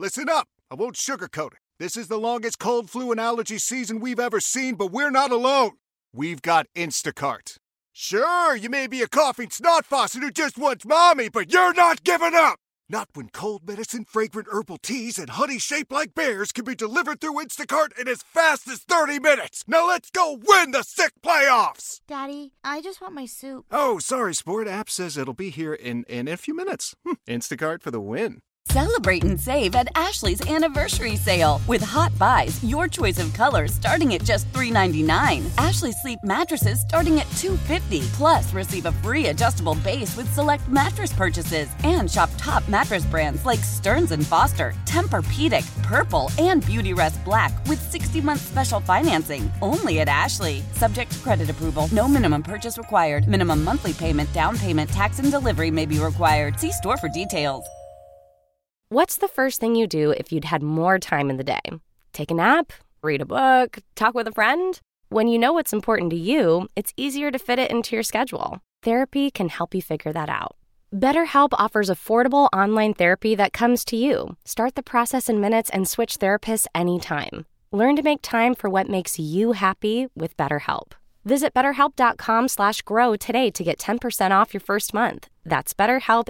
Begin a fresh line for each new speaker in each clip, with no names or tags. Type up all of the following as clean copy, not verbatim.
Listen up. I won't sugarcoat it. This is the longest cold, flu, and allergy season we've ever seen, but we're not alone. We've got Instacart. Sure, you may be a coughing snot faucet who just wants mommy, but you're not giving up. Not when cold medicine, fragrant herbal teas, and honey shaped like bears can be delivered through Instacart in as fast as 30 minutes. Now let's go win the sick playoffs.
Daddy, I just want my soup.
Oh, sorry, Sport. App says it'll be here in a few minutes. Instacart for the win.
Celebrate and save at Ashley's Anniversary Sale. With Hot Buys, your choice of colors starting at just $3.99. Ashley Sleep mattresses starting at $2.50. Plus, receive a free adjustable base with select mattress purchases. And shop top mattress brands like Stearns & Foster, Tempur-Pedic, Purple, and Beautyrest Black with 60-month special financing. Only at Ashley. Subject to credit approval. No minimum purchase required. Minimum monthly payment, down payment, tax, and delivery may be required. See store for details.
What's the first thing you do if you'd had more time in the day? Take a nap? Read a book? Talk with a friend? When you know what's important to you, it's easier to fit it into your schedule. Therapy can help you figure that out. BetterHelp offers affordable online therapy that comes to you. Start the process in minutes and switch therapists anytime. Learn to make time for what makes you happy with BetterHelp. Visit BetterHelp.com/grow today to get 10% off your first month. That's BetterHelp,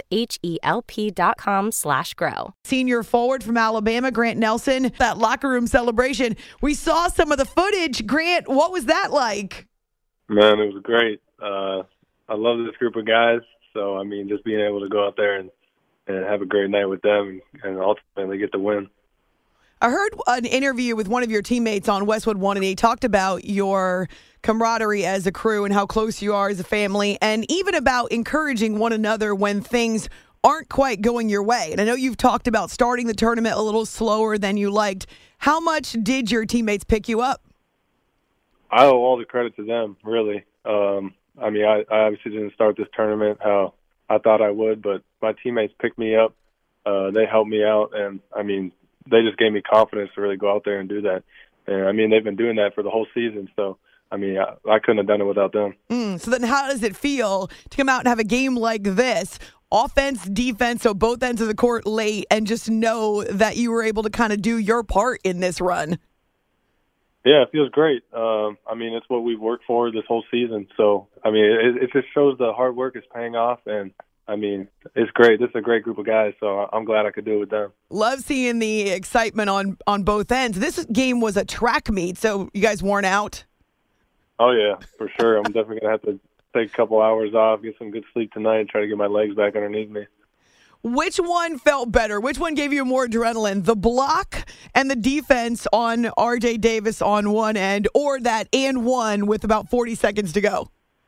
HELP.com/grow.
Senior forward from Alabama, Grant Nelson, that locker room celebration. We saw some of the footage. Grant, what was that like?
Man, it was great. I love this group of guys. So, I mean, just being able to go out there and have a great night with them and ultimately get the win.
I heard an interview with one of your teammates on Westwood One, and he talked about your camaraderie as a crew and how close you are as a family, and even about encouraging one another when things aren't quite going your way. And I know you've talked about starting the tournament a little slower than you liked. How much did your teammates pick you up?
I owe all the credit to them, really. I mean, I obviously didn't start this tournament how I thought I would, but my teammates picked me up. They helped me out, and, I mean, they just gave me confidence to really go out there and do that. And, I mean, they've been doing that for the whole season. So, I mean, I couldn't have done it without them.
So then how does it feel to come out and have a game like this, offense, defense, so both ends of the court late, and just know that you were able to kind of do your part in this run?
Yeah, it feels great. I mean, it's what we've worked for this whole season. So, I mean, it just shows the hard work is paying off, and I mean, it's great. This is a great group of guys, so I'm glad I could do it with them.
Love seeing the excitement on both ends. This game was a track meet, so you guys worn out?
Oh, yeah, for sure. I'm definitely going to have to take a couple hours off, get some good sleep tonight, and try to get my legs back underneath me.
Which one felt better? Which one gave you more adrenaline? The block and the defense on R.J. Davis on one end, or that and one with about 40 seconds to go?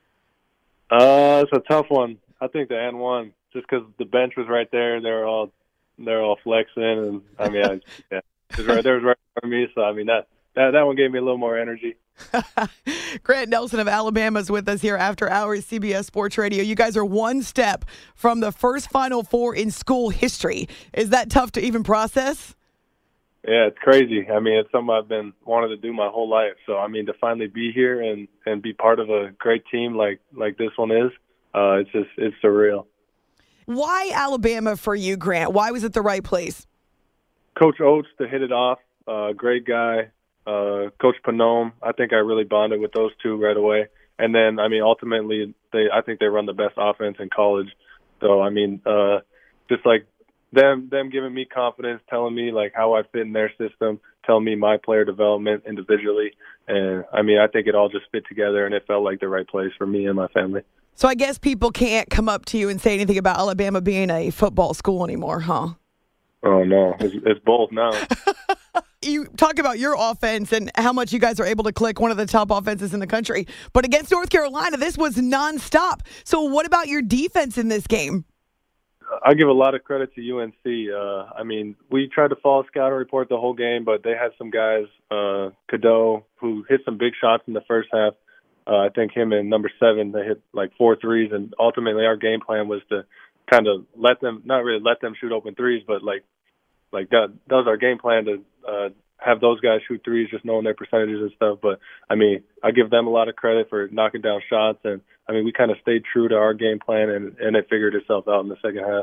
It's a tough one. I think the and one, just because the bench was right there, they're all flexing, and I mean, it was right there, right for me. So I mean, that one gave me a little more energy.
Grant Nelson of Alabama is with us here after hours, CBS Sports Radio. You guys are one step from the first Final Four in school history. Is that tough to even process?
Yeah, it's crazy. I mean, it's something I've been wanting to do my whole life. So I mean, to finally be here and be part of a great team like this one is. It's surreal.
Why Alabama for you, Grant? Why was it the right place?
Coach Oates, to hit it off, great guy. Coach Panome, I think I really bonded with those two right away. And then, I mean, ultimately, I think they run the best offense in college. So, I mean, just like them giving me confidence, telling me like how I fit in their system, telling me my player development individually. And, I mean, I think it all just fit together, and it felt like the right place for me and my family.
So I guess people can't come up to you and say anything about Alabama being a football school anymore, huh?
Oh, no. It's both now.
You talk about your offense and how much you guys are able to click, one of the top offenses in the country. But against North Carolina, this was nonstop. So what about your defense in this game?
I give a lot of credit to UNC. I mean, we tried to follow scouting report the whole game, but they had some guys, Cadeau, who hit some big shots in the first half. I think him and number 7, they hit like 4 threes, and ultimately our game plan was to kind of not really let them shoot open threes, but like that was our game plan to have those guys shoot threes, just knowing their percentages and stuff. But I mean, I give them a lot of credit for knocking down shots, and I mean, we kind of stayed true to our game plan, and it figured itself out in the second half.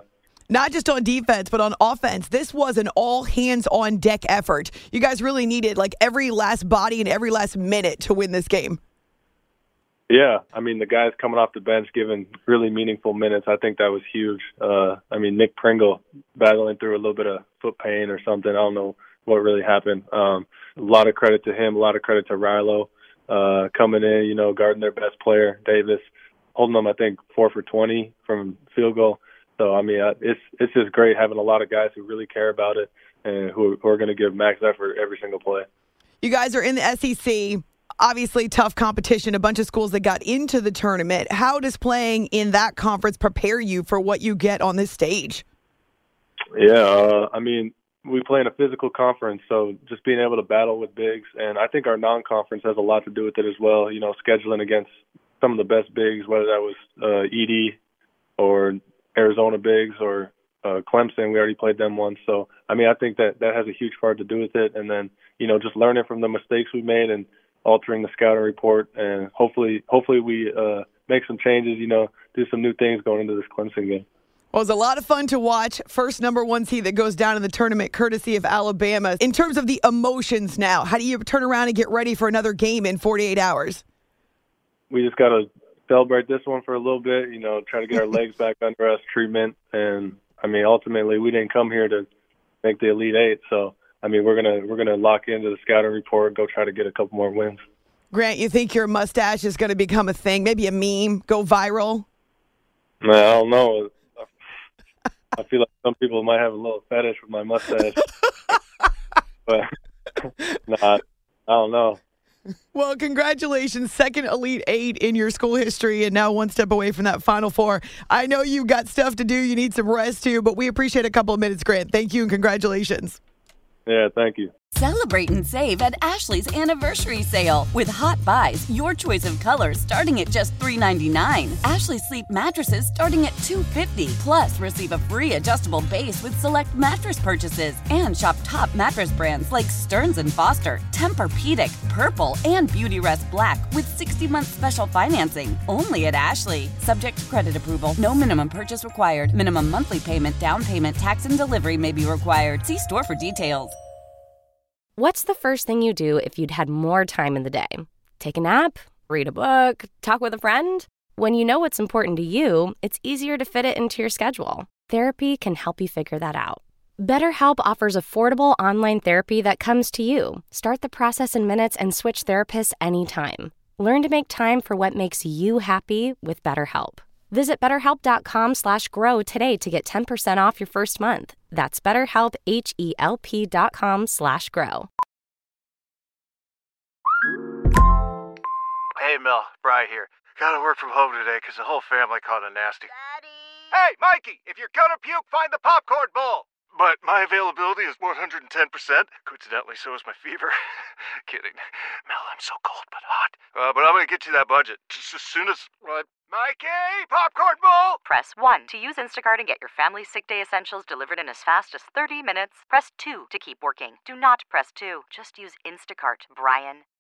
Not just on defense, but on offense. This was an all-hands-on-deck effort. You guys really needed like every last body and every last minute to win this game.
Yeah, I mean, the guys coming off the bench giving really meaningful minutes, I think that was huge. I mean, Nick Pringle battling through a little bit of foot pain or something. I don't know what really happened. A lot of credit to him, a lot of credit to Rilo coming in, you know, guarding their best player, Davis, holding them, I think, 4 for 20 from field goal. So, I mean, it's just great having a lot of guys who really care about it and who are going to give max effort every single play.
You guys are in the SEC. Obviously, tough competition, a bunch of schools that got into the tournament. How does playing in that conference prepare you for what you get on this stage?
Yeah, I mean, we play in a physical conference, so just being able to battle with bigs. And I think our non-conference has a lot to do with it as well, you know, scheduling against some of the best bigs, whether that was Edey or Arizona bigs or Clemson. We already played them once. So, I mean, I think that has a huge part to do with it. And then, you know, just learning from the mistakes we made and altering the scouting report, and hopefully we make some changes, you know, do some new things going into this Clemson game.
Well, it was a lot of fun to watch. First number 1 seed that goes down in the tournament, courtesy of Alabama. In terms of the emotions now, how do you turn around and get ready for another game in 48 hours?
We just got to celebrate this one for a little bit, you know, try to get our legs back under us, treatment. And, I mean, ultimately, we didn't come here to make the Elite Eight, so I mean, we're gonna lock into the scouting report, go try to get a couple more wins.
Grant, you think your mustache is going to become a thing, maybe a meme, go viral?
No, I don't know. I feel like some people might have a little fetish with my mustache, but nah, I don't know.
Well, congratulations. Second Elite Eight in your school history, and now one step away from that Final Four. I know you've got stuff to do. You need some rest, too, but we appreciate a couple of minutes, Grant. Thank you, and congratulations.
Yeah, thank you.
Celebrate and save at Ashley's Anniversary Sale. With Hot Buys, your choice of colors starting at just $3.99. Ashley Sleep mattresses starting at $2.50. Plus, receive a free adjustable base with select mattress purchases. And shop top mattress brands like Stearns & Foster, Tempur-Pedic, Purple, and Beautyrest Black with 60-month special financing. Only at Ashley. Subject to credit approval. No minimum purchase required. Minimum monthly payment, down payment, tax, and delivery may be required. See store for details.
What's the first thing you do if you'd had more time in the day? Take a nap? Read a book? Talk with a friend? When you know what's important to you, it's easier to fit it into your schedule. Therapy can help you figure that out. BetterHelp offers affordable online therapy that comes to you. Start the process in minutes and switch therapists anytime. Learn to make time for what makes you happy with BetterHelp. Visit BetterHelp.com/grow today to get 10% off your first month. That's BetterHelp, HELP.com/grow.
Hey, Mel, Bri here. Gotta work from home today because the whole family caught a nasty.
Daddy.
Hey, Mikey, if you're gonna puke, find the popcorn bowl. But my availability is 110%. Coincidentally, so is my fever. Kidding. Mel, I'm so cold but hot. But I'm gonna get you that budget just as soon as... Mikey, popcorn bowl!
Press 1 to use Instacart and get your family's sick day essentials delivered in as fast as 30 minutes. Press 2 to keep working. Do not press 2. Just use Instacart, Brian.